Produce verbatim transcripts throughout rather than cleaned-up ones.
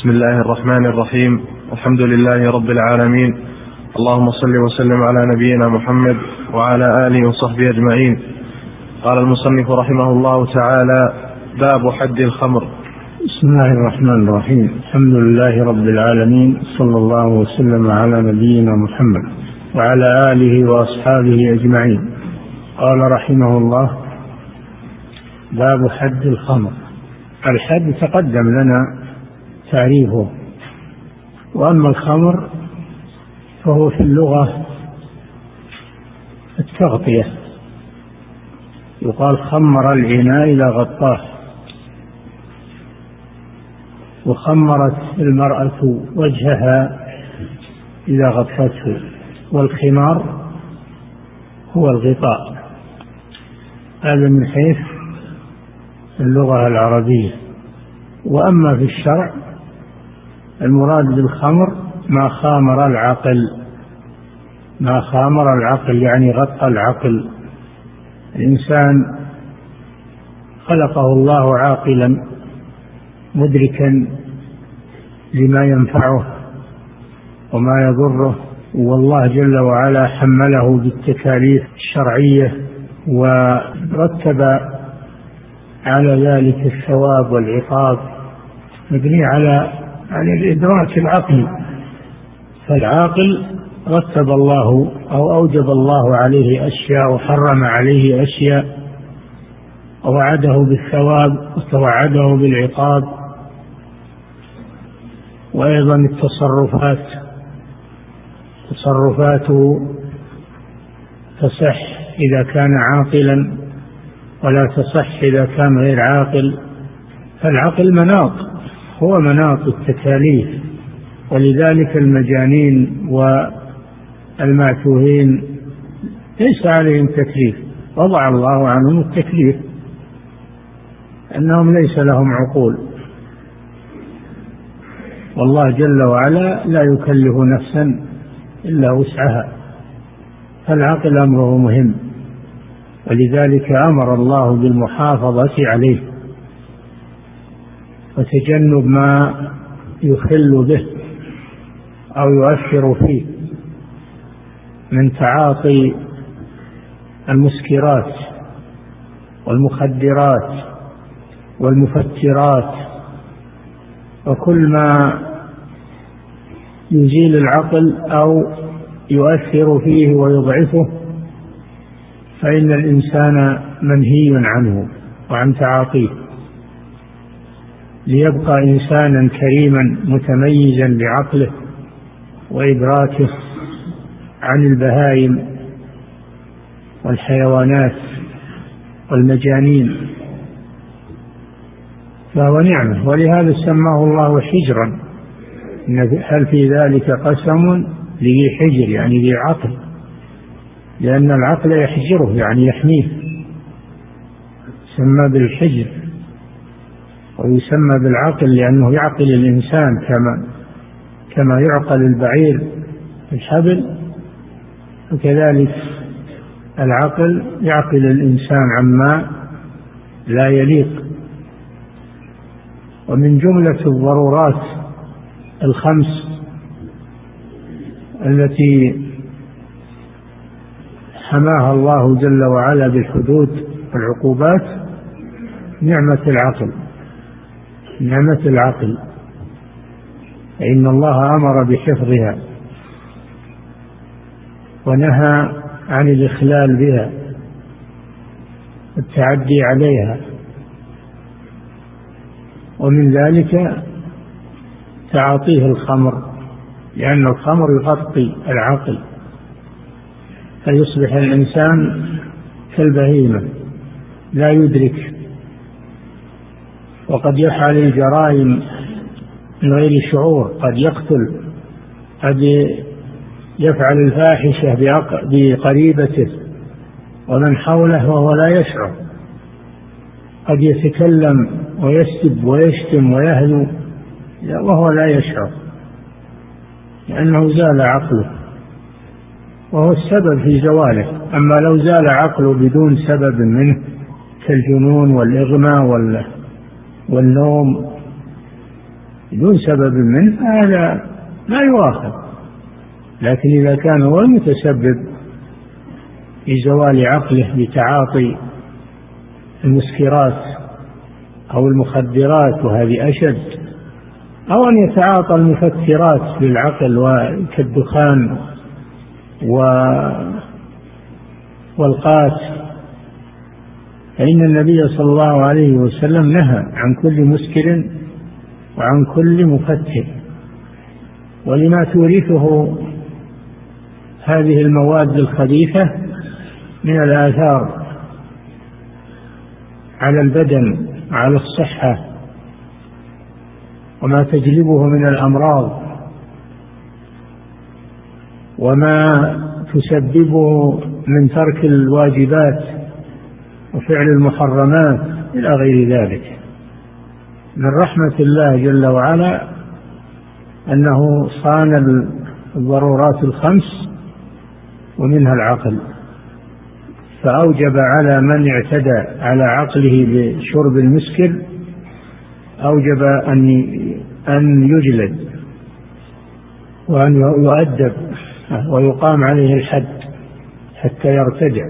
بسم الله الرحمن الرحيم. الحمد لله رب العالمين، اللهم صل وسلم على نبينا محمد وعلى آله وصحبه أجمعين. قال المصنف رحمه الله تعالى: باب حد الخمر. بسم الله الرحمن الرحيم. الحمد لله رب العالمين، صلى الله وسلم على نبينا محمد وعلى آله وأصحابه أجمعين. قال رحمه الله: باب حد الخمر. الحد تقدم لنا تعريفه، وأما الخمر فهو في اللغة التغطية، يقال خمر الإناء إذا غطاه، وخمرت المرأة وجهها إذا غطته، والخمار هو الغطاء. هذا من حيث اللغة العربية. وأما في الشرع المراد بالخمر ما خامر العقل، ما خامر العقل يعني غطى العقل. الإنسان خلقه الله عاقلا مدركا لما ينفعه وما يضره، والله جل وعلا حمله بالتكاليف الشرعية ورتب على ذلك الثواب والعقاب مبني على على الإدراك العقلي. فالعاقل رتب الله أو أوجب الله عليه أشياء وحرم عليه أشياء، ووعده بالثواب وتوعده بالعقاب. وأيضا التصرفات، تصرفاته تصح إذا كان عاقلا ولا تصح إذا كان غير عاقل. فالعقل مناط، هو مناط التكاليف، ولذلك المجانين والمعتوهين ليس عليهم تكليف، وضع الله عنهم التكليف أنهم ليس لهم عقول، والله جل وعلا لا يكلف نفسا إلا وسعها. فالعقل أمره مهم، ولذلك أمر الله بالمحافظة عليه وتجنب ما يخل به أو يؤثر فيه من تعاطي المسكرات والمخدرات والمفترات وكل ما يزيل العقل أو يؤثر فيه ويضعفه، فإن الإنسان منهي عنه وعن تعاطيه، ليبقى إنسانا كريما متميزا بعقله وإدراكه عن البهائم والحيوانات والمجانين، فهو نعمة. ولهذا سماه الله حجرا، هل في ذلك قسم لذي حجر يعني ذي عقل، لأن العقل يحجره يعني يحميه، يسمى بالحجر ويسمى بالعقل لأنه يعقل الإنسان كما كما يعقل البعير الحبل، وكذلك العقل يعقل الإنسان عما لا يليق. ومن جملة الضرورات الخمس التي حماها الله جل وعلا بالحدود والعقوبات نعمة العقل، نعمة العقل، إن الله أمر بحفظها ونهى عن الإخلال بها والتعدي عليها. ومن ذلك تعاطيه الخمر، لأن الخمر يغطي العقل فيصبح الإنسان كالبهيمة لا يدرك، وقد يفعل الجرائم من غير شعور، قد يقتل، قد يفعل الفاحشة بقريبته ومن حوله وهو لا يشعر، قد يتكلم ويسب ويشتم ويهلو وهو لا يشعر، لأنه زال عقله وهو السبب في زواله. أما لو زال عقله بدون سبب منه كالجنون والإغماء والنوم بدون سبب منه هذا لا يؤاخذ. لكن إذا كان هو المتسبب في زوال عقله بتعاطي المسكرات أو المخدرات وهذه أشد، أو أن يتعاطى المفكرات للعقل كالدخان والقاس، فإن النبي صلى الله عليه وسلم نهى عن كل مسكر وعن كل مفتر. ولما تورثه هذه المواد الخبيثة من الآثار على البدن وعلى الصحة، وما تجلبه من الأمراض، وما تسببه من ترك الواجبات وفعل المحرمات إلى غير ذلك. من رحمة الله جل وعلا أنه صان الضرورات الخمس ومنها العقل، فأوجب على من اعتدى على عقله بشرب المسكر أوجب أن أن يجلد وأن يؤدب ويقام عليه الحد حتى يرتدع،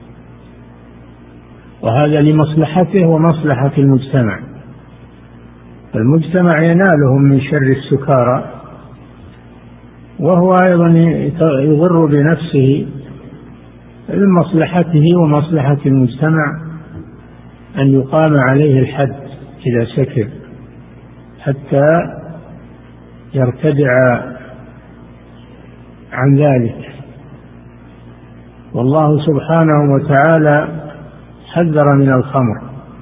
وهذا لمصلحته ومصلحة المجتمع. المجتمع ينالهم من شر السكارى، وهو أيضا يضر بنفسه. لمصلحته ومصلحة المجتمع أن يقام عليه الحد إذا سكر حتى يرتدع عن ذلك. والله سبحانه وتعالى حذر من الخمر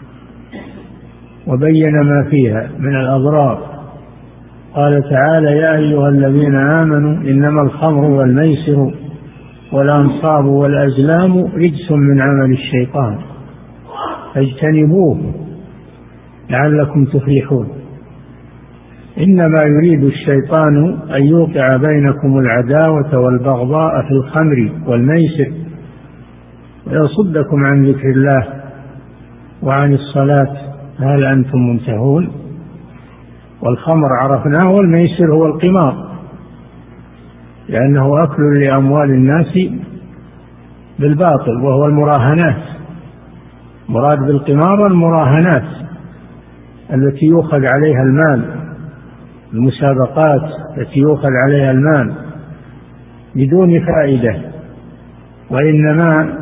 وبين ما فيها من الأضرار. قال تعالى: يا أيها الذين آمنوا إنما الخمر والميسر والأنصاب والأزلام رجس من عمل الشيطان فاجتنبوه لعلكم تفلحون. إنما يريد الشيطان أن يوقع بينكم العداوة والبغضاء في الخمر والميسر ويصدكم عن ذكر الله وعن الصلاة هل أنتم منتهون. والخمر عرفناه، والميسر هو القمار، لأنه أكل لأموال الناس بالباطل وهو المراهنات. مراد بالقمار المراهنات التي يؤخذ عليها المال، المسابقات التي يؤخذ عليها المال بدون فائدة، وإنما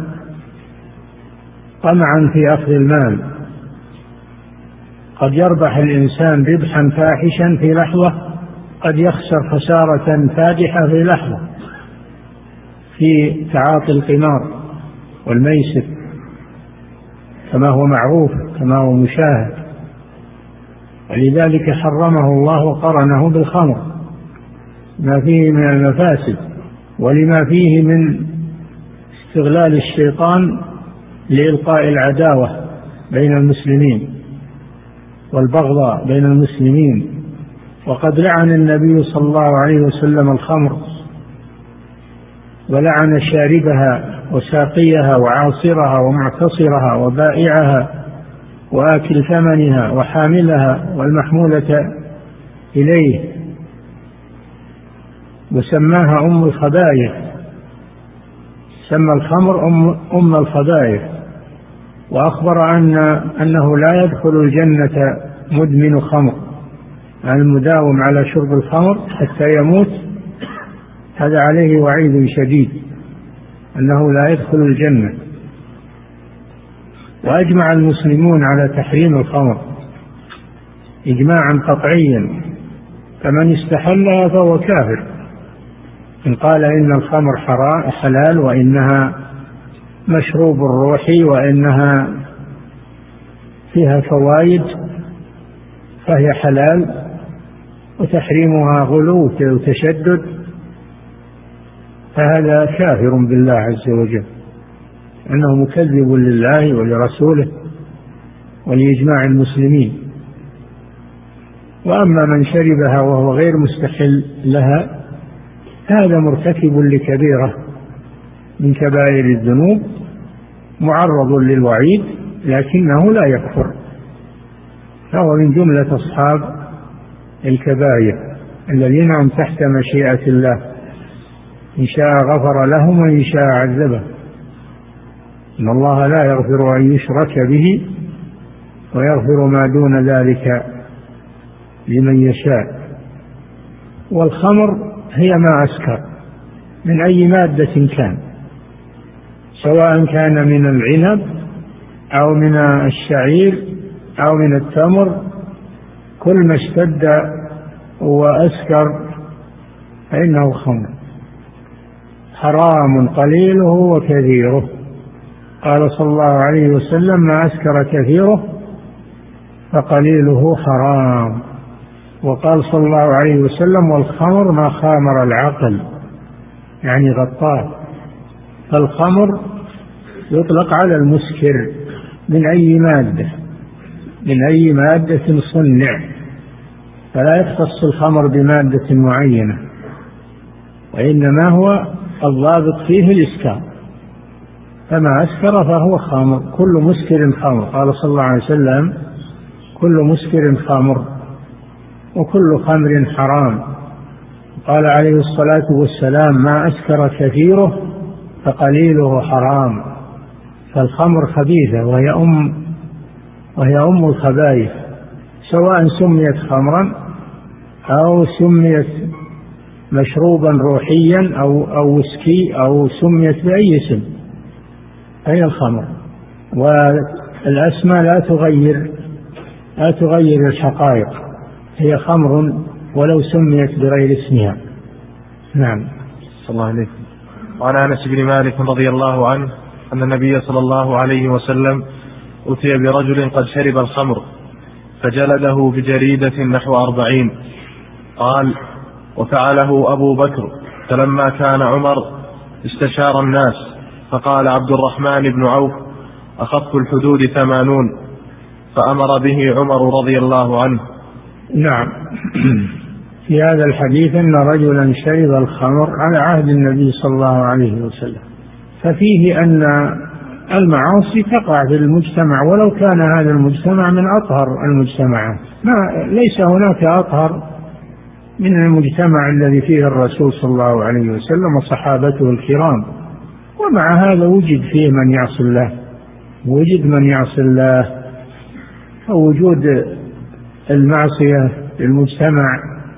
طمعا في أخذ المال. قد يربح الإنسان ربحا فاحشا في لحظة، قد يخسر خسارة فادحة في لحظة في تعاطي القمار والميسر، كما هو معروف كما هو مشاهد. ولذلك حرمه الله وقرنه بالخمر ما فيه من المفاسد، ولما فيه من استغلال الشيطان لإلقاء العداوة بين المسلمين والبغضاء بين المسلمين. وقد لعن النبي صلى الله عليه وسلم الخمر، ولعن شاربها وساقيها وعاصرها ومعتصرها وبائعها وآكل ثمنها وحاملها والمحمولة إليه، وسماها أم الخبائث. سمى الخمر أم, أم الخبائث، وأخبر أن أنه لا يدخل الجنة مدمن خمر، المداوم على شرب الخمر حتى يموت، هذا عليه وعيد شديد أنه لا يدخل الجنة. وأجمع المسلمون على تحريم الخمر إجماعا قطعيا، فمن استحلها فهو كافر إن قال إن الخمر حلال وإنها مشروب الروح وإنها فيها فوائد فهي حلال، وتحريمها غلو وتشدد، فهذا كافر بالله عز وجل، أنه مكذب لله ولرسوله ولإجماع المسلمين. وأما من شربها وهو غير مستحل لها هذا مرتكب لكبيرة من كبائر الذنوب معرض للوعيد، لكنه لا يكفر، فهو من جملة أصحاب الكبائر الذين هم تحت مشيئة الله، إن شاء غفر لهم وإن شاء عذبهم. إن الله لا يغفر أن يشرك به ويغفر ما دون ذلك لمن يشاء. والخمر هي ما أسكر من أي مادة كان، سواء كان من العنب أو من الشعير أو من التمر، كل ما اشتد وأسكر فإنه خمر، حرام قليله وكثيره. قال صلى الله عليه وسلم: ما أسكر كثيره فقليله حرام. وقال صلى الله عليه وسلم: والخمر ما خامر العقل، يعني غطاه. فالخمر يطلق على المسكر من أي مادة من أي مادة صنع، فلا يختص الخمر بمادة معينة، وإنما هو الضابط فيه الإسكار، فما أسكر فهو خمر. كل مسكر خمر، قال صلى الله عليه وسلم: كل مسكر خمر وكل خمر حرام. قال عليه الصلاة والسلام: ما أسكر كثيره فقليله حرام. فالخمر خبيثة، وهي أم وهي أم الخبائث، سواء سميت خمرا أو سميت مشروبا روحيا أو أو وسكي أو سميت بأي اسم، هي الخمر. والأسماء لا تغير لا تغير الحقائق، هي خمر ولو سميت بغير اسمها. نعم. صلى الله عليه. وعن أنس بن مالك رضي الله عنه أن النبي صلى الله عليه وسلم أتي برجل قد شرب الخمر فجلده بجريدة نحو أربعين. قال: وفعله أبو بكر، فلما كان عمر استشار الناس فقال عبد الرحمن بن عوف: أخف الحدود ثمانون، فأمر به عمر رضي الله عنه. نعم. في هذا الحديث أن رجلا شرب الخمر على عهد النبي صلى الله عليه وسلم، ففيه أن المعاصي تقع في المجتمع ولو كان هذا المجتمع من أطهر المجتمعات، ما ليس هناك أطهر من المجتمع الذي فيه الرسول صلى الله عليه وسلم وصحابته الكرام، ومع هذا وجد فيه من يعصي الله وجد من يعصي الله. فوجود المعصية في المجتمع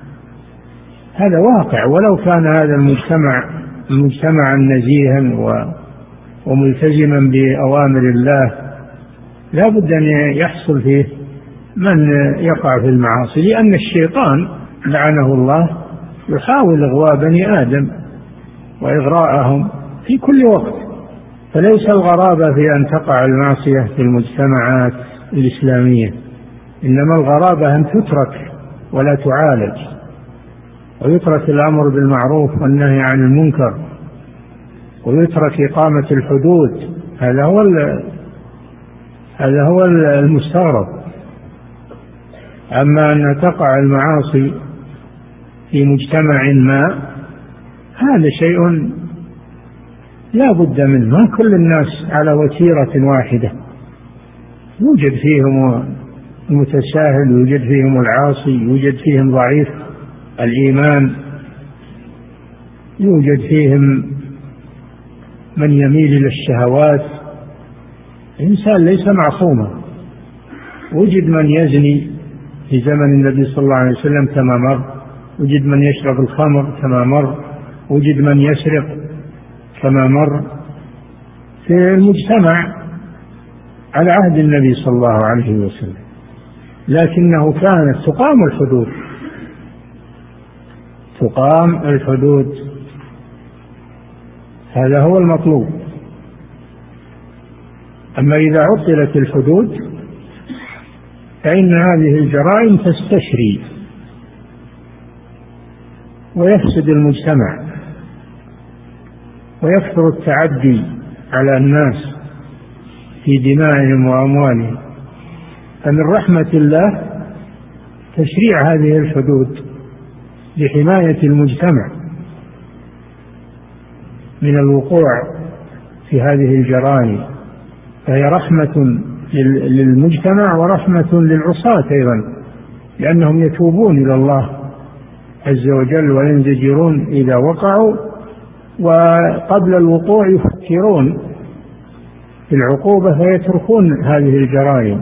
هذا واقع، ولو كان هذا المجتمع مجتمعا نزيها وملتزما بأوامر الله، لا بد أن يحصل فيه من يقع في المعاصي، لأن الشيطان لعنه الله يحاول إغواء بني آدم وإغراءهم في كل وقت. فليس الغرابة في أن تقع المعصية في المجتمعات الإسلامية، إنما الغرابة أن تترك ولا تعالج، ويترك الأمر بالمعروف والنهي عن المنكر، ويترك إقامة الحدود. هذا هو هذا هو المستغرب. أما أن تقع المعاصي في مجتمع ما، هذا شيء لا بد منه. ما كل الناس على وتيرة واحدة، يوجد فيهم المتساهل، يوجد فيهم العاصي، يوجد فيهم ضعيف الإيمان، يوجد فيهم من يميل إلى الشهوات. الإنسان ليس معصوما. وجد من يزني في زمن النبي صلى الله عليه وسلم كما مر، وجد من يشرب الخمر كما مر، وجد من يسرق كما مر في المجتمع على عهد النبي صلى الله عليه وسلم، لكنه كانت تقام الحدود تقام الحدود هذا هو المطلوب. أما إذا عطلت الحدود فإن هذه الجرائم تستشري ويفسد المجتمع ويكثر التعدي على الناس في دمائهم وأموالهم. فمن رحمة الله تشريع هذه الحدود لحماية المجتمع من الوقوع في هذه الجرائم، فهي رحمة للمجتمع ورحمة للعصاة أيضا، لأنهم يتوبون إلى الله عز وجل وينزجرون إذا وقعوا، وقبل الوقوع يفكرون في العقوبة فيتركون هذه الجرائم.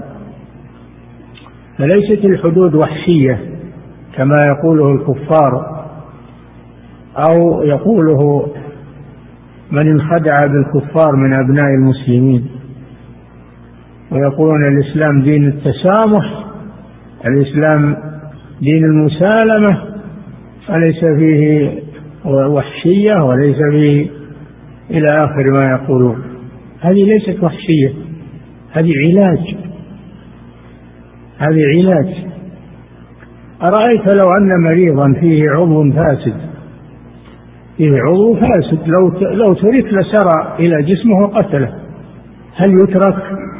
فليست الحدود وحشية كما يقوله الكفار أو يقوله من انخدع بالكفار من أبناء المسلمين، ويقولون الإسلام دين التسامح، الإسلام دين المسالمة، وليس فيه وحشية وليس فيه إلى آخر ما يقولون. هذه ليست وحشية، هذه علاج، هذه علاج. أرأيت لو أن مريضا فيه عضو فاسد، فيه عضو فاسد لو لو ترك لسرى إلى جسمه وقتله، هل يترك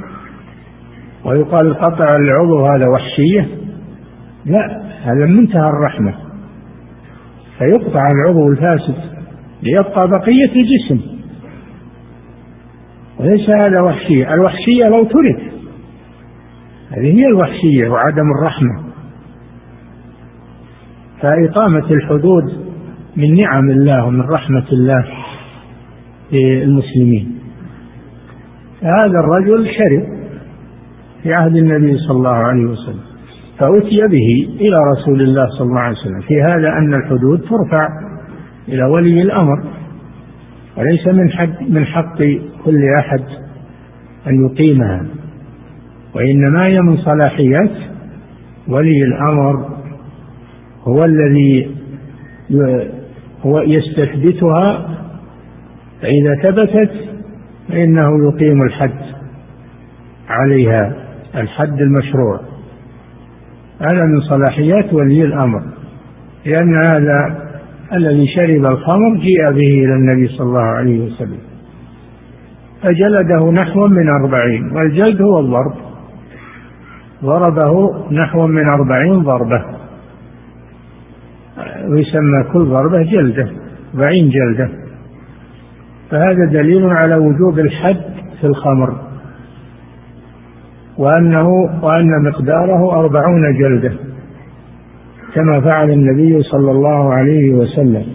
ويقال قطع العضو هذا وحشية؟ لا، هذا منتهى الرحمة، فيقطع العضو الفاسد ليبقى بقية الجسم، وليس هذا وحشية. الوحشية لو ترك، هذه هي الوحشية وعدم الرحمة. فإقامة الحدود من نعم الله ومن رحمة الله للمسلمين. هذا الرجل شرب في عهد النبي صلى الله عليه وسلم، فأتي به إلى رسول الله صلى الله عليه وسلم في هذا أن الحدود ترفع إلى ولي الأمر، وليس من حق من حق كل أحد أن يقيمها، وإنما هي من صلاحيات ولي الأمر، هو الذي هو يستثبتها، فإذا ثبتت فإنه يقيم الحد عليها، الحد المشروع. هذا من صلاحيات ولي الأمر، لأن هذا الذي شرب الخمر جيء به إلى النبي صلى الله عليه وسلم فجلده نحو من أربعين، والجلد هو الضرب، ضربه نحو من أربعين ضربة، ويسمى كل ضربة جلدة، أربعين جلدة. فهذا دليل على وجوب الحد في الخمر، وأنه وأن مقداره أربعون جلدة كما فعل النبي صلى الله عليه وسلم.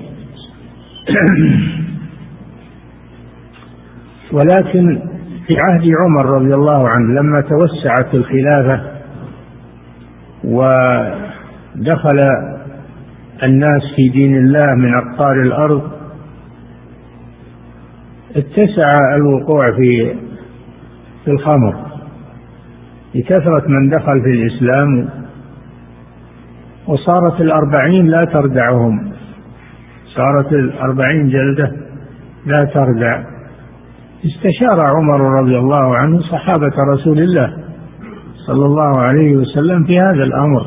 ولكن في عهد عمر رضي الله عنه لما توسعت الخلافة ودخل الناس في دين الله من أقطار الأرض، اتسع الوقوع في في الخمر لكثرة من دخل في الإسلام، وصارت الأربعين لا تردعهم، صارت الأربعين جلدة لا تردع. استشار عمر رضي الله عنه صحابة رسول الله صلى الله عليه وسلم في هذا الأمر.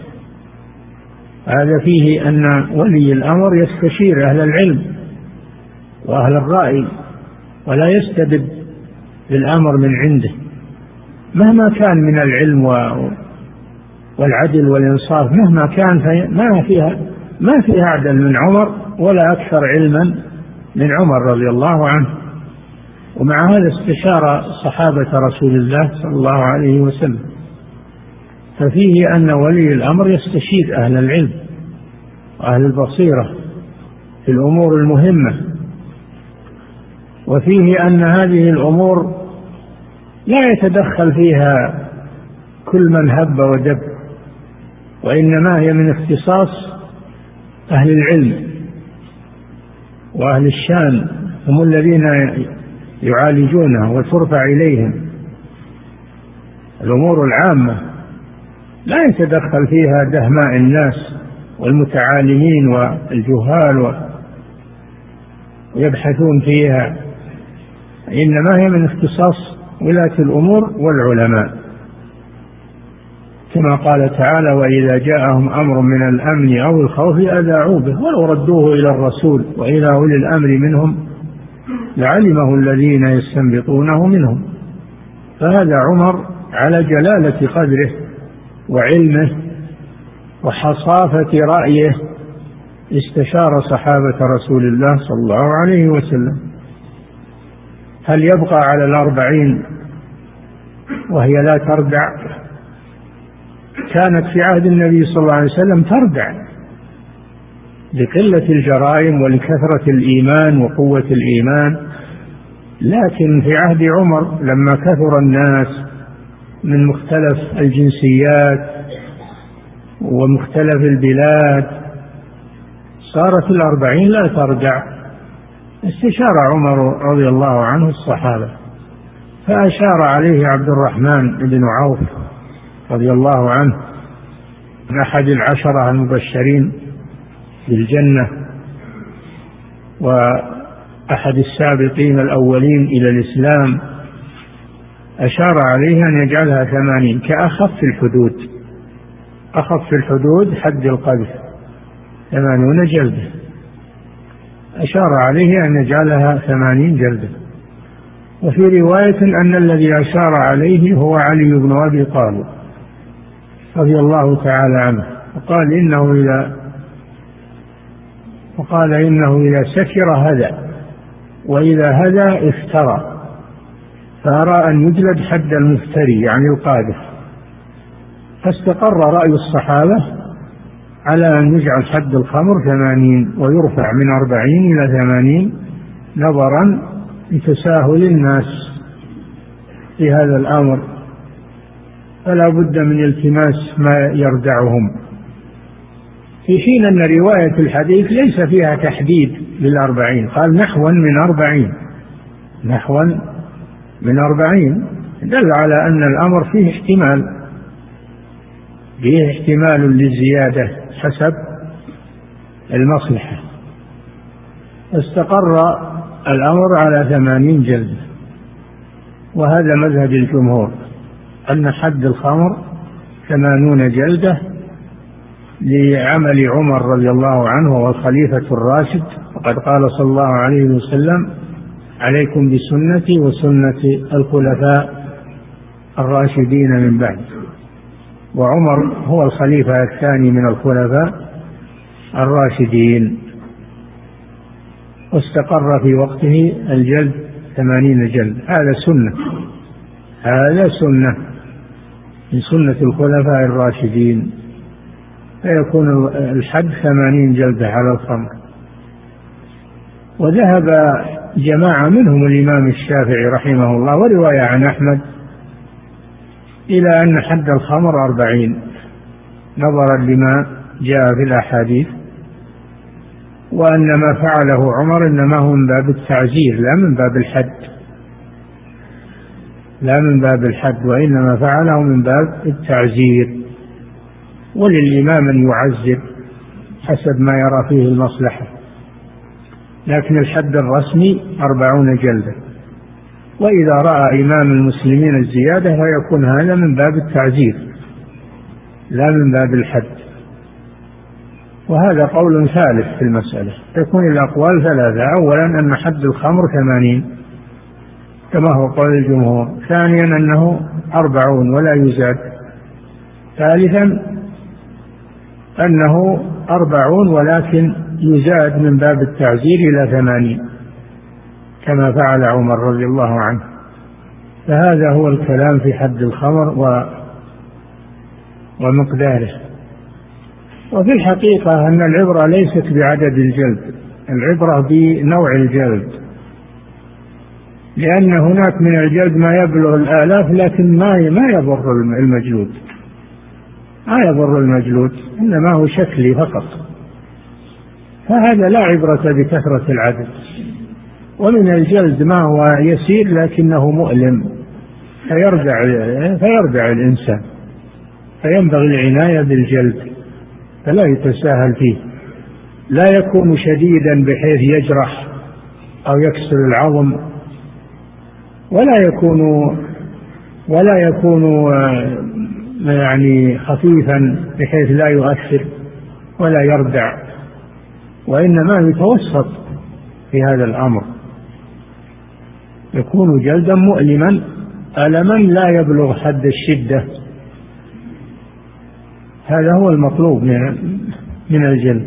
هذا فيه أن ولي الأمر يستشير أهل العلم وأهل الرأي، ولا يستبد بالأمر من عنده مهما كان من العلم والعدل والإنصاف، مهما كان ما فيها ما فيها أعدل من عمر ولا أكثر علما من عمر رضي الله عنه. ومع هذا استشار صحابة رسول الله صلى الله عليه وسلم. ففيه أن ولي الأمر يستشير أهل العلم وأهل البصيرة في الأمور المهمة، وفيه أن هذه الأمور لا يتدخل فيها كل من هب ودب، وإنما هي من اختصاص أهل العلم وأهل الشان، هم الذين يعالجونها وترفع إليهم. الأمور العامة لا يتدخل فيها دهماء الناس والمتعالمين والجهال ويبحثون فيها، إنما هي من اختصاص ولاة الأمور والعلماء، كما قال تعالى: وإذا جاءهم أمر من الأمن أو الخوف أذاعوا به ولو ردوه إلى الرسول وإلى أولي الأمر منهم لعلمه الذين يستنبطونه منهم. فهذا عمر على جلالة قدره وعلمه وحصافة رأيه استشار صحابة رسول الله صلى الله عليه وسلم هل يبقى على الأربعين وهي لا تردع، كانت في عهد النبي صلى الله عليه وسلم تردع لقلة الجرائم ولكثرة الإيمان وقوة الإيمان، لكن في عهد عمر لما كثر الناس من مختلف الجنسيات ومختلف البلاد صارت الأربعين لا تردع. استشار عمر رضي الله عنه الصحابة فأشار عليه عبد الرحمن بن عوف رضي الله عنه من أحد العشرة المبشرين بالجنة وأحد السابقين الأولين إلى الإسلام، أشار عليه أن يجعلها ثمانين كأخف الحدود، أخف الحدود حد القذف ثمانون جلدة، أشار عليه أن يجعلها ثمانين جلدة. وفي رواية أن الذي أشار عليه هو علي بن أبي طالب رضي الله تعالى عنه، وقال إنه إذا وقال إنه إذا سكر هدى وإذا هدى افترى، فأرى أن يجلد حد المفتري يعني القاذف. فاستقر رأي الصحابة على أن يجعل حد الخمر ثمانين ويرفع من أربعين إلى ثمانين نظرا لتساهل الناس في هذا الأمر، فلا بد من التماس ما يردعهم، في حين أن رواية الحديث ليس فيها تحديد للأربعين، قال نحوا من أربعين، نحوا من أربعين، دل على أن الأمر فيه احتمال، فيه احتمال للزيادة حسب المصلحة. استقر الأمر على ثمانين جلدة، وهذا مذهب الجمهور أن حد الخمر ثمانون جلدة لعمل عمر رضي الله عنه وهو الخليفة الراشد، وقد قال صلى الله عليه وسلم عليكم بسنتي وسنة الخلفاء الراشدين من بعد، وعمر هو الخليفة الثاني من الخلفاء الراشدين، واستقر في وقته الجلد ثمانين جلد. هذا سنة، هذا سنة من سنة الخلفاء الراشدين، فيكون الحد ثمانين جلدة على الخمر. وذهب جماعة منهم الإمام الشافعي رحمه الله ورواية عن أحمد إلى أن حد الخمر أربعين نظرا لما جاء في الأحاديث، وأن ما فعله عمر إنما هو من باب التعزير لا من باب الحد، لا من باب الحد، وإنما فعله من باب التعزير، وللإمام أن يعزر حسب ما يرى فيه المصلحة، لكن الحد الرسمي أربعون جلدة، وإذا رأى إمام المسلمين الزيادة فيكون هذا من باب التعزير لا من باب الحد. وهذا قول ثالث في المسألة، تكون الأقوال ثلاثة: أولا أن حد الخمر ثمانين كما هو قول الجمهور، ثانيا أنه أربعون ولا يزاد، ثالثا أنه أربعون ولكن يزاد من باب التعزير إلى ثمانين كما فعل عمر رضي الله عنه. فهذا هو الكلام في حد الخمر و ومقداره. وفي الحقيقة أن العبرة ليست بعدد الجلد، العبرة بنوع الجلد، لأن هناك من الجلد ما يبلغ الآلاف لكن ما ما يضر المجلود، ما يضر المجلود، إنما هو شكلي فقط، فهذا لا عبرة بكثرة العدد. ومن الجلد ما هو يسير لكنه مؤلم فيردع فيردع الإنسان، فينبغي العناية بالجلد فلا يتساهل فيه، لا يكون شديدا بحيث يجرح أو يكسر العظم، ولا يكون ولا يكون يعني خفيفا بحيث لا يؤثر ولا يردع، وإنما يتوسط في هذا الأمر، يكون جلدا مؤلما ألما لا يبلغ حد الشدة. هذا هو المطلوب من من الجلد.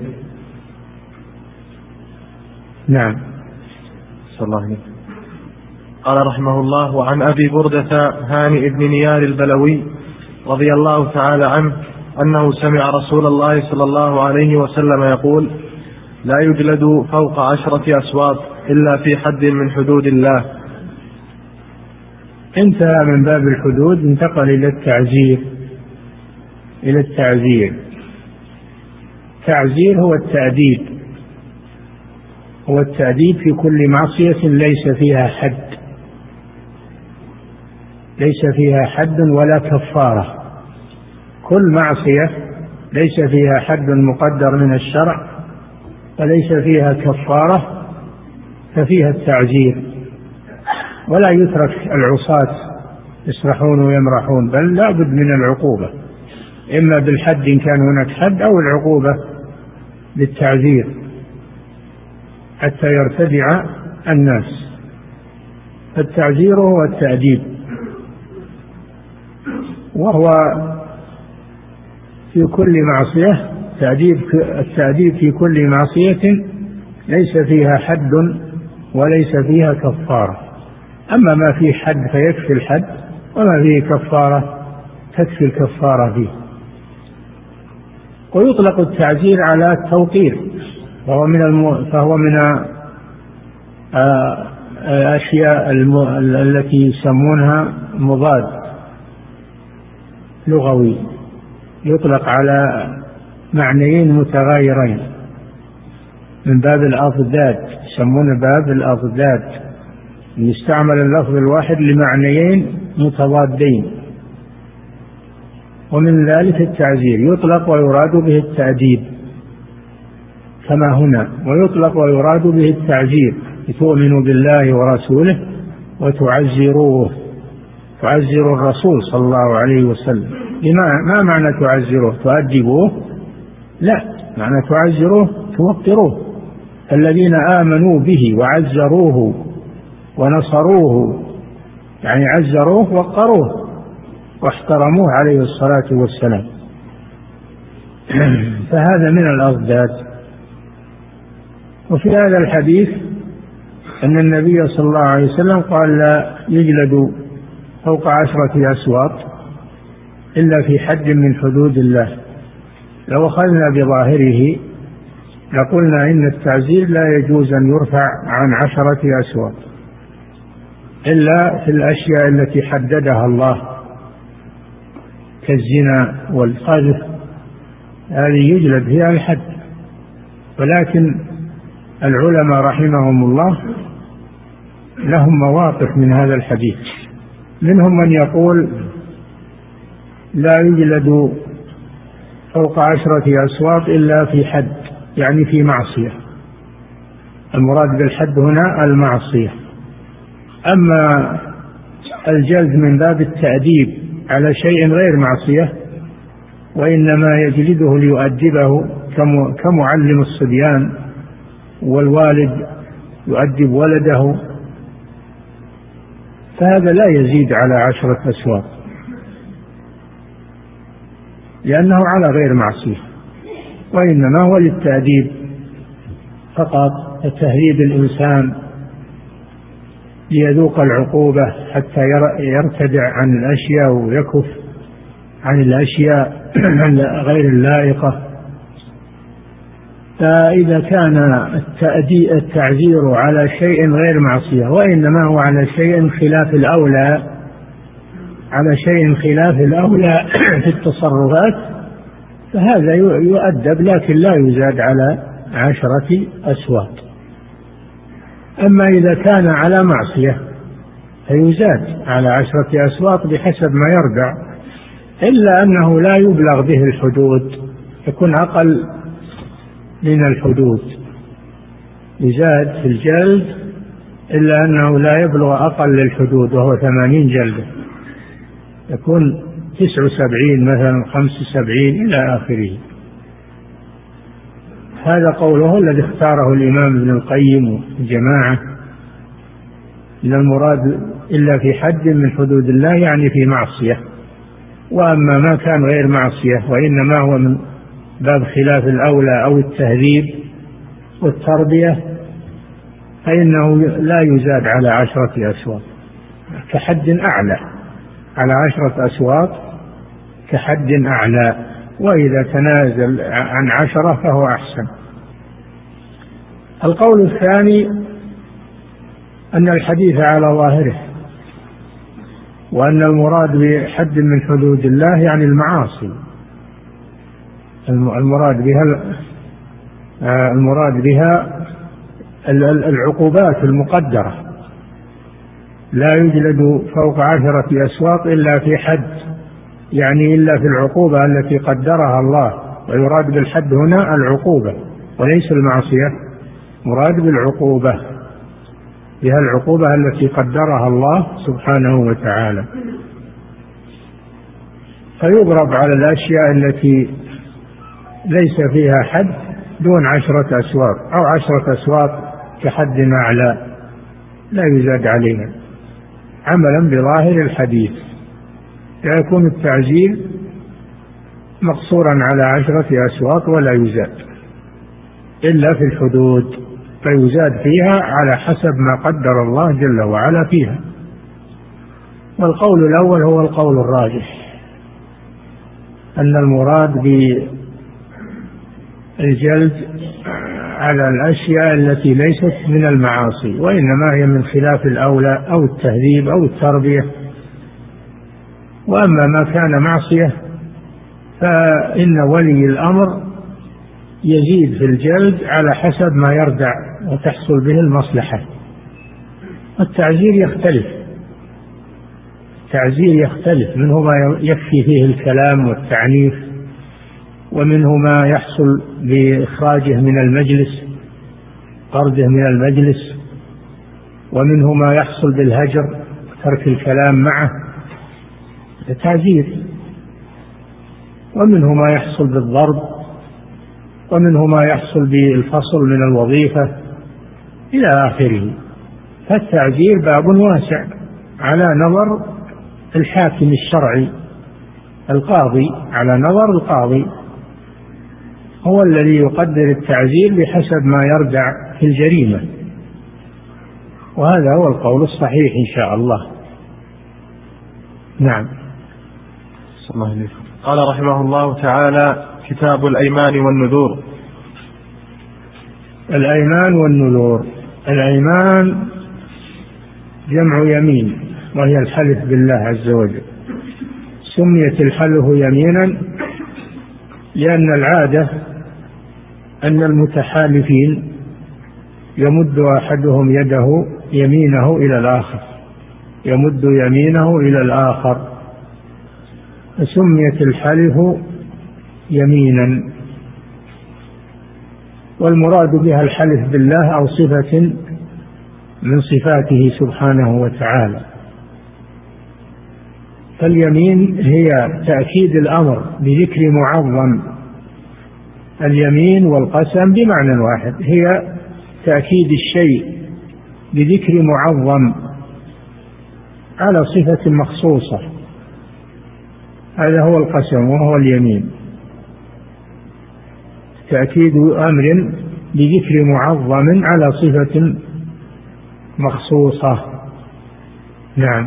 نعم. صلى الله عليه وسلم. قال رحمه الله: وعن أبي بردة هانئ بن نيار البلوي رضي الله تعالى عنه أنه سمع رسول الله صلى الله عليه وسلم يقول: لا يجلد فوق عشرة أسواط إلا في حد من حدود الله. انتهى من باب الحدود، انتقل إلى التعزير. إلى التعزير التعزير هو التأديب، هو التأديب في كل معصية ليس فيها حد، ليس فيها حد ولا كفارة. كل معصية ليس فيها حد مقدر من الشرع وليس فيها كفارة ففيها التعزير، ولا يترك العصاة يسرحون ويمرحون، بل لا بد من العقوبة، إما بالحد إن كان هناك حد، أو العقوبة بالتعزير حتى يرتدع الناس. التعزير هو التأديب، وهو في كل معصية تأديب، التأديب في كل معصية ليس فيها حد وليس فيها كفارة. أما ما فيه حد فيكفي الحد، وما فيه كفارة تكفي الكفارة فيه. ويطلق التعزير على التوقير، فهو من الم... فهو من الأشياء الم... التي يسمونها مضاد لغوي، يطلق على معنيين متغايرين من باب الأضداد، يسمونه باب الأضداد، يستعمل اللفظ الواحد لمعنيين متضادين. ومن ذلك التعزير، يطلق ويراد به التأديب كما هنا، ويطلق ويراد به التعزير، لتؤمنوا بالله ورسوله وتعزروه، تعزروا الرسول صلى الله عليه وسلم. ما معنى تعزروه؟ تؤدبوه؟ لا، معنى تعزروه توقروه. الذين آمنوا به وعزروه ونصروه، يعني عزروه وقروه واحترموه عليه الصلاة والسلام. فهذا من الأضداد. وفي هذا الحديث أن النبي صلى الله عليه وسلم قال: لا يجلد فوق عشرة أسواط إلا في حد من حدود الله. لو أخذنا بظاهره لقلنا إن التعزير لا يجوز أن يرفع عن عشرة أسواط إلا في الأشياء التي حددها الله كالزنا والقذف، هذه يجلد فيها الحد. ولكن العلماء رحمهم الله لهم مواقف من هذا الحديث، منهم من يقول لا يجلد فوق عشرة أسواط إلا في حد، يعني في معصية، المراد بالحد هنا المعصية. أما الجلد من باب التأديب على شيء غير معصية، وإنما يجلده ليؤدبه كمعلم الصبيان والوالد يؤدب ولده، فهذا لا يزيد على عشرة أسواط، لأنه على غير معصية، وإنما هو للتأديب فقط، تهذيب الإنسان ليذوق العقوبة حتى يرتدع عن الأشياء ويكف عن الأشياء غير اللائقة. فإذا كان التعزير على شيء غير معصية، وإنما هو على شيء خلاف الأولى، على شيء خلاف الأولى في التصرفات، فهذا يؤدب لكن لا يزاد على عشرة أسواط. أما إذا كان على معصية فيزاد على عشرة أسواط بحسب ما يرجع، إلا أنه لا يبلغ به الحدود، يكون أقل من الحدود، يزاد في الجلد إلا أنه لا يبلغ أقل الحدود وهو ثمانين جلدة، يكون تسع وسبعين مثلا، خمس وسبعين إلى آخره. هذا قوله الذي اختاره الإمام ابن القيم وجماعة، إن المراد إلا في حد من حدود الله يعني في معصية. وأما ما كان غير معصية وإنما هو من باب خلاف الأولى أو التهذيب والتربية فإنه لا يزاد على عشرة أسواط، كحد أعلى على عشرة أسواط كحد أعلى، وإذا تنازل عن عشرة فهو أحسن. القول الثاني أن الحديث على ظاهره، وأن المراد بحد من حدود الله يعني المعاصي، المراد بها المراد بها العقوبات المقدرة، لا يجلد فوق عشرة أسواق إلا في حد، يعني إلا في العقوبة التي قدرها الله، ويراد بالحد هنا العقوبة وليس المعصية، مراد بالعقوبة بها العقوبة التي قدرها الله سبحانه وتعالى. فيضرب على الأشياء التي ليس فيها حد دون عشرة أسواق أو عشرة أسواق كحد أعلى لا يزاد عليها عملا بظاهر الحديث، فيكون التعزير مقصورا على عشرة أسواق ولا يزاد إلا في الحدود، فيزاد فيها على حسب ما قدر الله جل وعلا فيها. والقول الأول هو القول الراجح، أن المراد بالجلد على الأشياء التي ليست من المعاصي، وإنما هي من خلاف الأولى أو التهذيب أو التربية. وأما ما كان معصية فإن ولي الأمر يزيد في الجلد على حسب ما يردع وتحصل به المصلحة. التعزير يختلف، التعزير يختلف، منه ما يكفي فيه الكلام والتعنيف، ومنه ما يحصل بإخراجه من المجلس، طرده من المجلس، ومنه ما يحصل بالهجر ترك الكلام معه تعزير، ومنه ما يحصل بالضرب، ومنه ما يحصل بالفصل من الوظيفة إلى آخره. فالتعزير باب واسع على نظر الحاكم الشرعي، القاضي على نظر القاضي هو الذي يقدر التعزير بحسب ما يردع في الجريمة، وهذا هو القول الصحيح إن شاء الله. نعم. قال رحمه الله تعالى: كتاب الأيمان والنذور. الأيمان والنذور، الأيمان جمع يمين وهي الحلف بالله عز وجل، سميت الحلف يمينا لأن العادة أن المتحالفين يمد أحدهم يده يمينه إلى الآخر، يمد يمينه إلى الآخر، فسميت الحلف يمينا. والمراد بها الحلف بالله أو صفة من صفاته سبحانه وتعالى. فاليمين هي تأكيد الأمر بذكر معظم، اليمين والقسم بمعنى واحد، هي تأكيد الشيء بذكر معظم على صفة مخصوصة، هذا هو القسم وهو اليمين، تأكيد أمر بذكر معظم على صفة مخصوصة. نعم.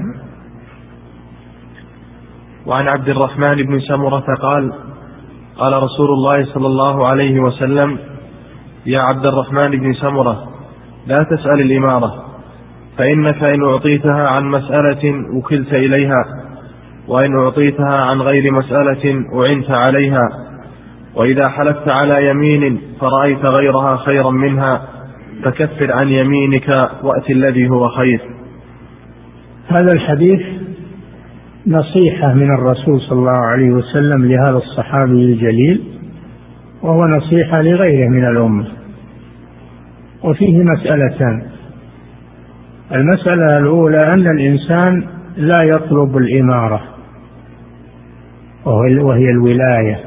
وعن عبد الرحمن بن سمرة قال: قال رسول الله صلى الله عليه وسلم: يا عبد الرحمن بن سمرة، لا تسأل الإمارة، فإنك إن أعطيتها عن مسألة وكلت إليها، وإن أعطيتها عن غير مسألة أعنت عليها، وإذا حلفت على يمين فرأيت غيرها خيرا منها فكفر عن يمينك وأت الذي هو خير. هذا الحديث نصيحة من الرسول صلى الله عليه وسلم لهذا الصحابي الجليل، وهو نصيحة لغيره من الأمة. وفيه مسألتان: المسألة الأولى أن الإنسان لا يطلب الإمارة وهي الولاية،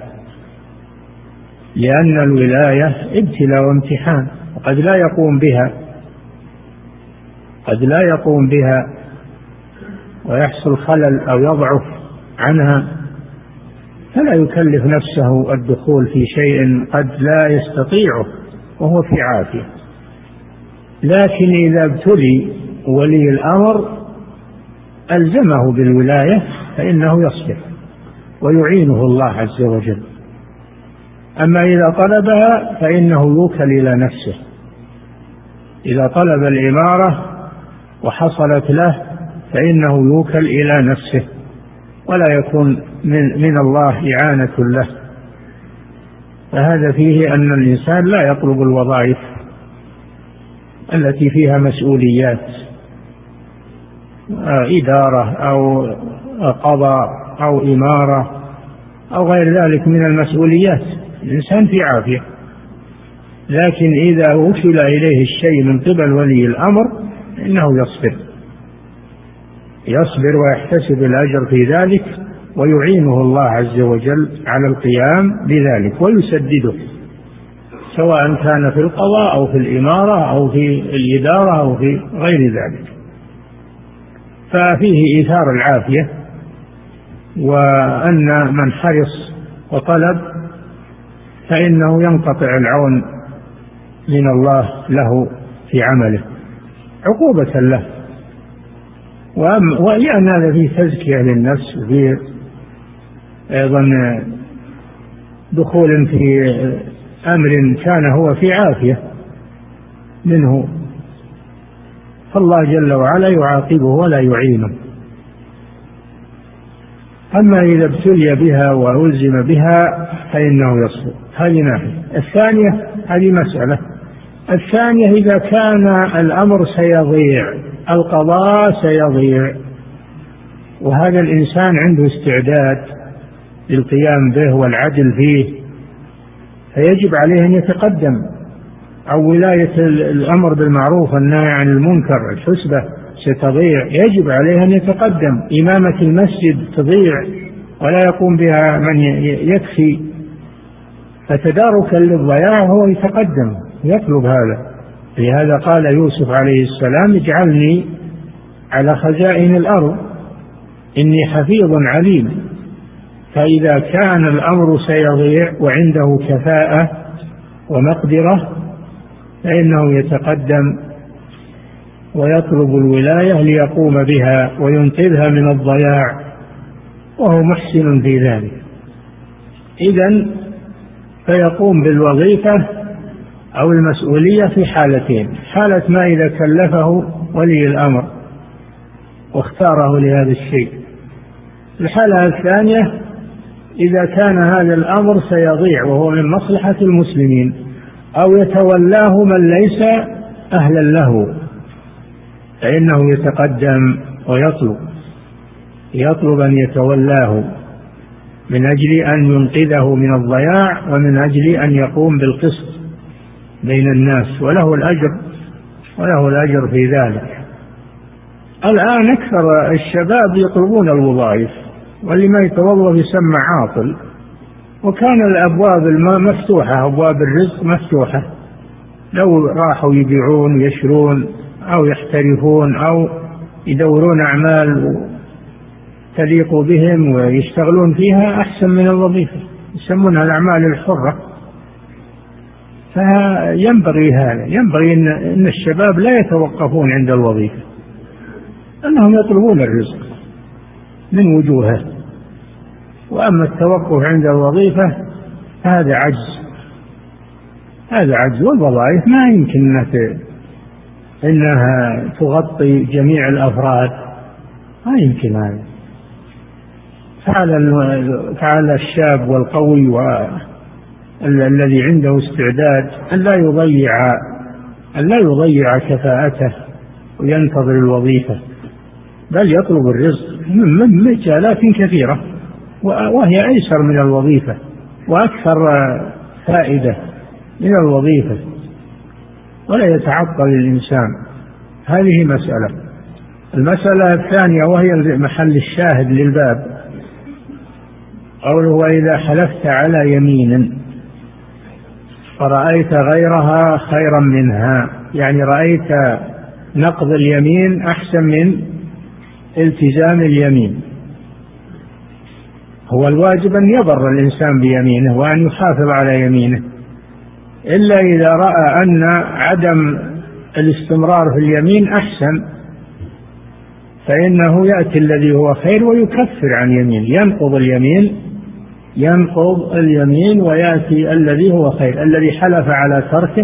لأن الولاية ابتلاء وامتحان، وقد لا يقوم بها قد لا يقوم بها ويحصل خلل أو يضعف عنها، فلا يكلف نفسه الدخول في شيء قد لا يستطيعه وهو في عافية. لكن إذا ابتلي ولي الأمر ألزمه بالولاية فإنه يصبر ويعينه الله عز وجل. أما إذا طلبها فإنه يوكل إلى نفسه. إذا طلب الإمارة وحصلت له فإنه يوكل إلى نفسه ولا يكون من, من الله إعانة له. فهذا فيه أن الإنسان لا يطلب الوظائف التي فيها مسؤوليات، إدارة أو قضاء أو إمارة أو غير ذلك من المسؤوليات. الإنسان في عافية، لكن إذا وكل إليه الشيء من قبل ولي الأمر إنه يصبر يصبر ويحتسب الأجر في ذلك، ويعينه الله عز وجل على القيام بذلك ويسدده، سواء كان في القضاء أو في الإمارة أو في الإدارة أو في غير ذلك. ففيه إيثار العافية، وأن من حرص وطلب فإنه ينقطع العون من الله له في عمله عقوبة له، ولأن هذا فيه تزكية للنفس، وفيه أيضا دخول في أمر كان هو في عافية منه، فالله جل وعلا يعاقبه ولا يعينه. أما إذا ابتلي بها وألزم بها فإنه يصبر. هذه ناحية. الثانية هذه مسألة. الثانية إذا كان الأمر سيضيع، القضاء سيضيع، وهذا الإنسان عنده استعداد للقيام به والعدل فيه، فيجب عليه أن يتقدم. أو ولاية الأمر بالمعروف والنهي عن المنكر، الحسبة ستضيع، يجب عليه أن يتقدم. إمامة المسجد تضيع ولا يقوم بها من يكفي، فتداركا للضياع هو يتقدم يطلب هذا. لهذا قال يوسف عليه السلام: اجعلني على خزائن الأرض إني حفيظ عليم. فإذا كان الأمر سيضيع وعنده كفاءة ومقدرة فإنه يتقدم ويطلب الولاية ليقوم بها وينقذها من الضياع، وهو محسن في ذلك. إذن فيقوم بالوظيفة أو المسؤولية في حالتين: حالة ما إذا كلفه ولي الأمر واختاره لهذا الشيء. الحالة الثانية إذا كان هذا الأمر سيضيع وهو من مصلحة المسلمين، أو يتولاه من ليس أهلا له، فإنه يتقدم ويطلب يطلب أن يتولاه من أجل أن ينقذه من الضياع ومن أجل أن يقوم بالقسط بين الناس، وله الأجر وله الأجر في ذلك. الآن أكثر الشباب يطلبون الوظائف، واللي ما يتوظف يسمى عاطل، وكان الأبواب مفتوحة، أبواب الرزق مفتوحة، لو راحوا يبيعون يشرون أو يحترفون أو يدورون أعمال تليق بهم ويشتغلون فيها أحسن من الوظيفة، يسمونها الأعمال الحرة. فينبغي هذا، ينبغي أن الشباب لا يتوقفون عند الوظيفة، أنهم يطلبون الرزق من وجوهه. وأما التوقف عند الوظيفة هذا عجز، هذا عجز. والوظائف ما يمكن إنها تغطي جميع الأفراد، ما يمكن هذا. فعلى الشاب والقوي والذي عنده استعداد أن لا يضيع أن لا يضيع كفاءته وينتظر الوظيفة، بل يطلب الرزق من مجالات كثيرة، وهي أيسر من الوظيفة وأكثر فائدة من الوظيفة، ولا يتعطل الإنسان. هذه مسألة. المسألة الثانية وهي محل الشاهد للباب، قوله: وإذا حلفت على يمين فرأيت غيرها خيرا منها، يعني رأيت نقض اليمين أحسن من التزام اليمين. هو الواجب أن يبر الإنسان بيمينه وأن يحافظ على يمينه، إلا إذا رأى أن عدم الاستمرار في اليمين أحسن، فإنه يأتي الذي هو خير ويكفر عن يمين، ينقض اليمين ينقض اليمين ويأتي الذي هو خير. الذي حلف على تركه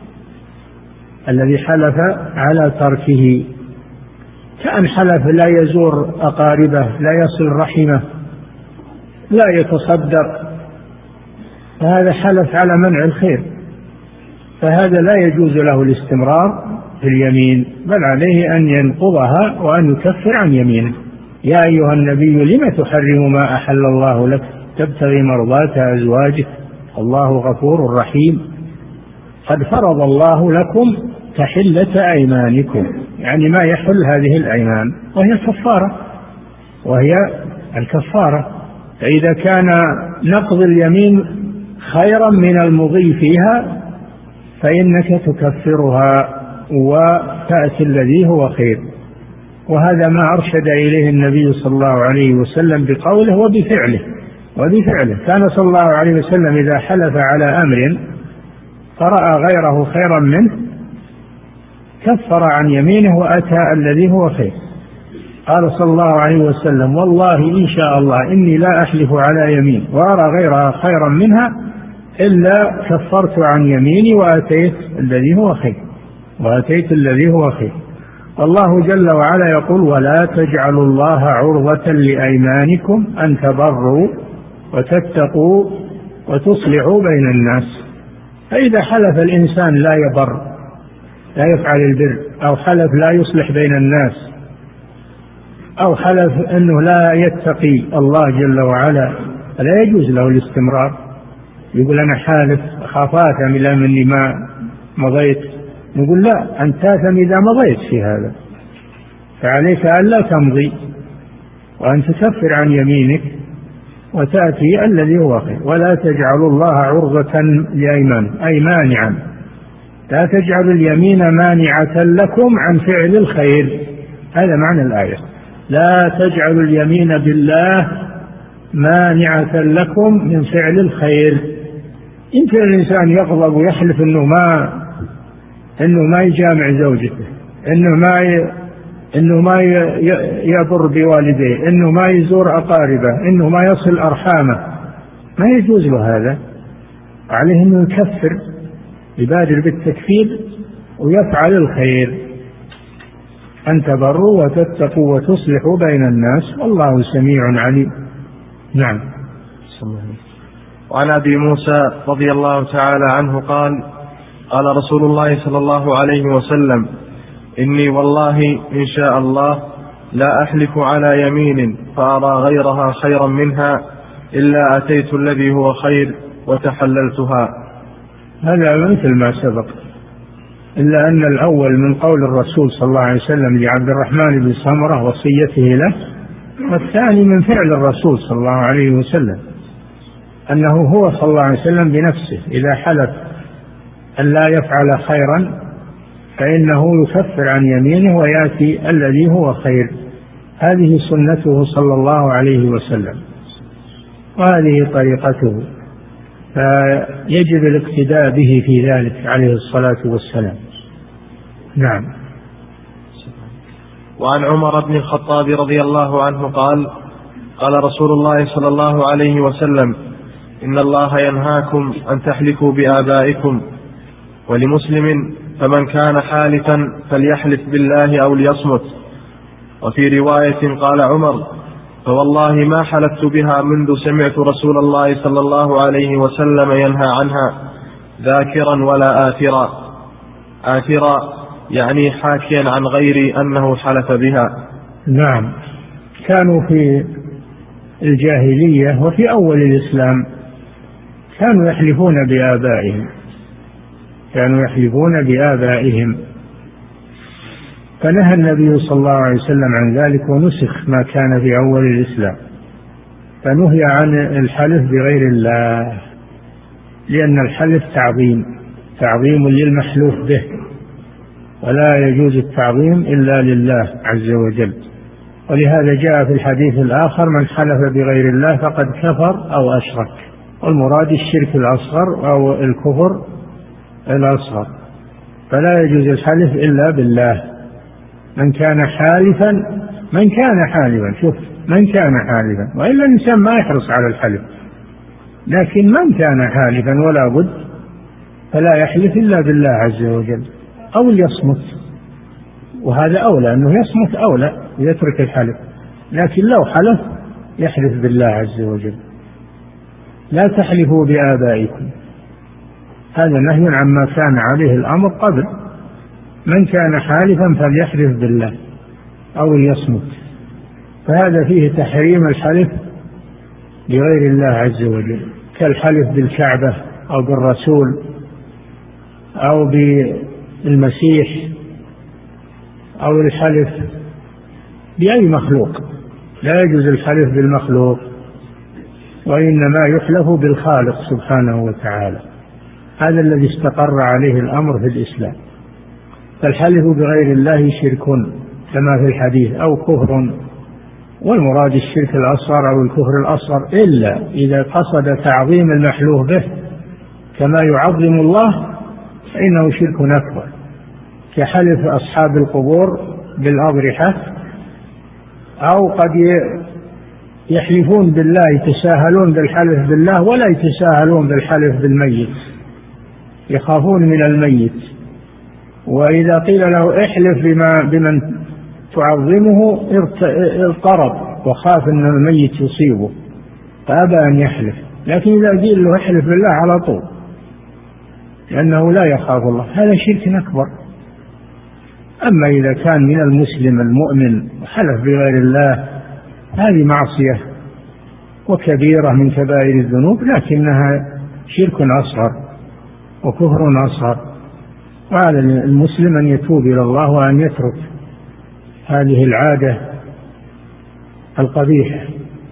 الذي حلف على تركه كأن حلف لا يزور أقاربه، لا يصل رحمه، لا يتصدق، فهذا حلف على منع الخير، فهذا لا يجوز له الاستمرار في اليمين، بل عليه أن ينقضها وأن يكفر عن يمينه. يا أيها النبي لم تحرم ما أحل الله لك تبتغي مرضات أزواجك الله غفور رحيم قد فرض الله لكم تحلة أيمانكم، يعني ما يحل هذه الأيمان وهي الكفارة وهي الكفارة. فإذا كان نقض اليمين خيرا من المضي فيها فإنك تكفرها وتأتي الذي هو خير. وهذا ما أرشد إليه النبي صلى الله عليه وسلم بقوله وبفعله وبفعله كان صلى الله عليه وسلم إذا حلف على أمر فرأى غيره خيرا منه كفر عن يمينه وأتى الذي هو خير. قال صلى الله عليه وسلم والله إن شاء الله إني لا أحلف على يمين وأرى غيرها خيرا منها إلا كفرت عن يميني وأتيت الذي هو خير وأتيت الذي هو خير. والله جل وعلا يقول ولا تجعلوا الله عرضة لأيمانكم أن تبروا وتتقوا وتصلحوا بين الناس. فإذا حلف الإنسان لا يبر لا يفعل البر أو حلف لا يصلح بين الناس أو حلف أنه لا يتقي الله جل وعلا لا يجوز له الاستمرار. يقول أنا حالف أخاف آثم إلى مني ما مضيت، نقول لا أنت آثم إذا مضيت في هذا، فعليك أن لا تمضي وأن تكفر عن يمينك وتأتي الذي هو خير. ولا تجعلوا الله عرضة لأيمان أي مانعا، لا تجعلوا اليمين مانعة لكم عن فعل الخير، هذا معنى الآية. لا تجعلوا اليمين بالله مانعة لكم من فعل الخير. يمكن الإنسان يغضب ويحلف إنه ما إنه ما يجامع زوجته، إنه ما ي... إنه ما ي... يبر بوالديه، إنه ما يزور أقاربه، إنه ما يصل أرحامه، ما يجوز له هذا. عليه إنه يكفر، يبادر بالتكفير ويفعل الخير، أن تبروا وتتقوا وتصلحوا بين الناس والله سميع عليم. نعم. وعن أبي موسى رضي الله تعالى عنه قال قال رسول الله صلى الله عليه وسلم إني والله إن شاء الله لا أحلف على يمين فأرى غيرها خيرا منها إلا أتيت الذي هو خير وتحللتها. هذا مثل ما سبق، إلا أن الأول من قول الرسول صلى الله عليه وسلم لعبد الرحمن بن سمرة وصيته له، والثاني من فعل الرسول صلى الله عليه وسلم أنه هو صلى الله عليه وسلم بنفسه إذا حلف أن لا يفعل خيرا فإنه يكفر عن يمينه ويأتي الذي هو خير. هذه سنته صلى الله عليه وسلم وهذه طريقته، فيجب الاقتداء به في ذلك عليه الصلاة والسلام. نعم. وعن عمر بن الخطاب رضي الله عنه قال قال رسول الله صلى الله عليه وسلم إن الله ينهاكم أن تحلفوا بآبائكم. ولمسلم فمن كان حالفا فليحلف بالله أو ليصمت. وفي رواية قال عمر فوالله ما حلفت بها منذ سمعت رسول الله صلى الله عليه وسلم ينهى عنها ذاكرا ولا آثرا. آثرا يعني حاكيا عن غير أنه حلف بها. نعم. كانوا في الجاهلية وفي أول الإسلام كانوا يحلفون بآبائهم كانوا يحلفون بآبائهم فنهى النبي صلى الله عليه وسلم عن ذلك ونسخ ما كان في أول الإسلام، فنهي عن الحلف بغير الله، لأن الحلف تعظيم تعظيم للمحلوف به، ولا يجوز التعظيم إلا لله عز وجل. ولهذا جاء في الحديث الآخر من حلف بغير الله فقد كفر أو أشرك، والمراد الشرك الأصغر أو الكفر الأصغر، فلا يجوز الحلف إلا بالله. من كان حالفا من كان حالفا شوف من كان حالفا، وإلا الإنسان ما يحرص على الحلف، لكن من كان حالفا ولا بد فلا يحلف إلا بالله عز وجل أو ليصمت، وهذا أولى، أنه يصمت أولى ويترك الحلف. لكن لو حلف يحلف بالله عز وجل. لا تحلفوا بآبائكم، هذا نهي عما كان عليه الأمر قبل. من كان حالفا فليحلف بالله أو ليصمت، فهذا فيه تحريم الحلف بغير الله عز وجل، كالحلف بالكعبة أو بالرسول أو بالمسيح أو الحلف بأي مخلوق. لا يجوز الحلف بالمخلوق، وإنما يحلف بالخالق سبحانه وتعالى. هذا الذي استقر عليه الأمر في الإسلام. فالحلف بغير الله شرك كما في الحديث أو كفر، والمراد الشرك الأصغر أو الكفر الأصغر إلا إذا قصد تعظيم المحلوف به كما يعظم الله فإنه شرك أكبر، كحلف أصحاب القبور بالأضرحة، أو قد يحلفون بالله يتساهلون بالحلف بالله ولا يتساهلون بالحلف بالميت، يخافون من الميت، وإذا قيل له احلف بما بمن تعظمه اضطرب وخاف أن الميت يصيبه فأبى أن يحلف. لكن إذا قيل له احلف بالله على طول لأنه لا يخاف الله، هذا شرك أكبر. أما إذا كان من المسلم المؤمن وحلف بغير الله هذه معصية وكبيرة من كبائر الذنوب، لكنها شرك أصغر وكفر أصغر، وعلى المسلم أن يتوب إلى الله وأن يترك هذه العادة القبيحة.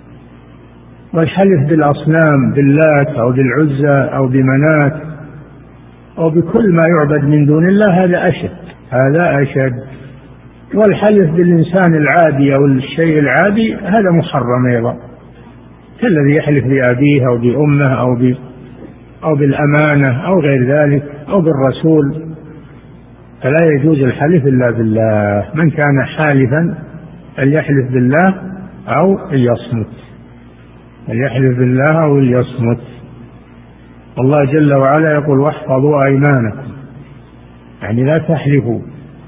والحلف بالأصنام باللات أو بالعزى أو بمنات أو بكل ما يعبد من دون الله هذا أشد هذا أشد والحلف بالإنسان العادي أو الشيء العادي هذا محرم أيضا، كالذي يحلف بأبيه أو بأمه أو ب أو بالأمانة أو غير ذلك أو بالرسول، فلا يجوز الحلف إلا بالله. من كان حالفا فليحلف بالله أو ليصمت، فليحلف بالله أو ليصمت. والله جل وعلا يقول واحفظوا أيمانكم، يعني لا تحلفوا.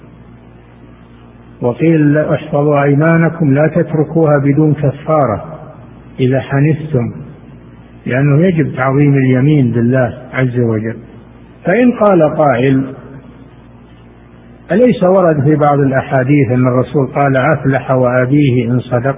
وقيل احفظوا أيمانكم لا تتركوها بدون كفارة إذا حنثتم، لأنه يجب تعظيم اليمين بالله عز وجل. فإن قال قائل أليس ورد في بعض الأحاديث أن الرسول قال أفلح وأبيه إن صدق،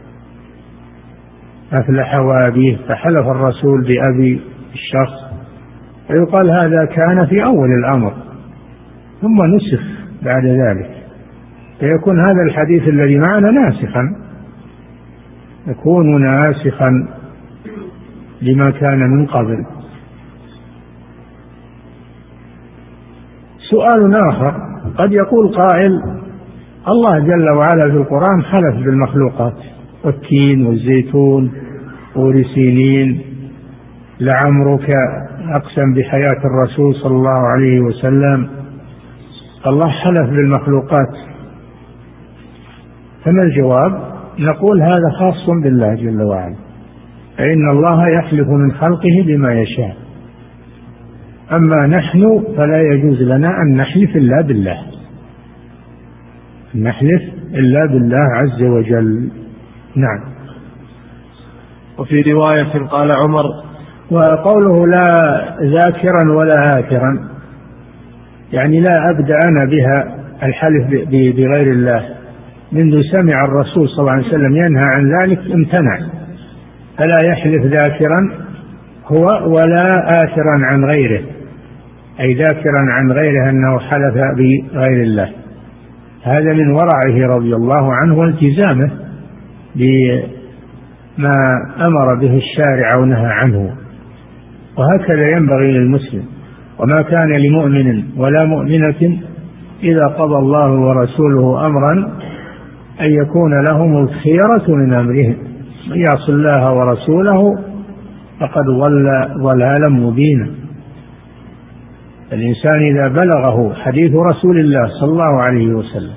أفلح وأبيه، فحلف الرسول بأبي الشخص، فيقال هذا كان في أول الأمر ثم نسخ بعد ذلك، فيكون هذا الحديث الذي معنا ناسخا، يكون ناسخا لما كان من قبل. سؤال آخر، قد يقول قائل الله جل وعلا في القرآن حلف بالمخلوقات، والتين والزيتون ورسينين، لعمرك أقسم بحياة الرسول صلى الله عليه وسلم، الله حلف بالمخلوقات، فما الجواب؟ نقول هذا خاص بالله جل وعلا، فإن الله يحلف من خلقه بما يشاء، أما نحن فلا يجوز لنا أن نحلف إلا بالله، نحلف إلا بالله عز وجل. نعم. وفي رواية قال عمر، وقوله لا ذاكرا ولا آثرا، يعني لا أبدأ أنا بها الحلف بغير الله، منذ سمع الرسول صلى الله عليه وسلم ينهى عن ذلك امتنع، فلا يحلف ذاكرا هو ولا آثرا عن غيره، أي ذاكرا عن غيره أنه حلف بغير الله، هذا من ورعه رضي الله عنه والتزامه بما أمر به الشارع ونهى عنه، وهكذا ينبغي للمسلم. وما كان لمؤمن ولا مؤمنة إذا قضى الله ورسوله أمرا أن يكون لهم الخيرة من أمرهم، من يعص الله ورسوله فقد ضل ضلالا مبينا. الإنسان إذا بلغه حديث رسول الله صلى الله عليه وسلم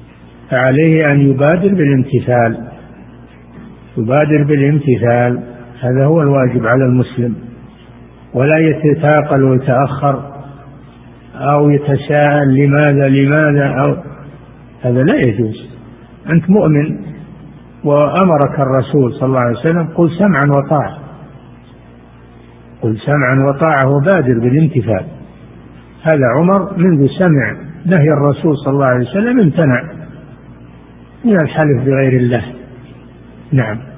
فعليه أن يبادر بالامتثال، يبادر بالامتثال هذا هو الواجب على المسلم، ولا يتثاقل ويتأخر أو يتساءل لماذا لماذا أو هذا لا يجوز. أنت مؤمن وأمرك الرسول صلى الله عليه وسلم قل سمعا وطاعة، قل سمعا وطاعة وبادر بالامتثال. هذا عمر منذ سمع نهي الرسول صلى الله عليه وسلم امتنع من الحلف بغير الله. نعم.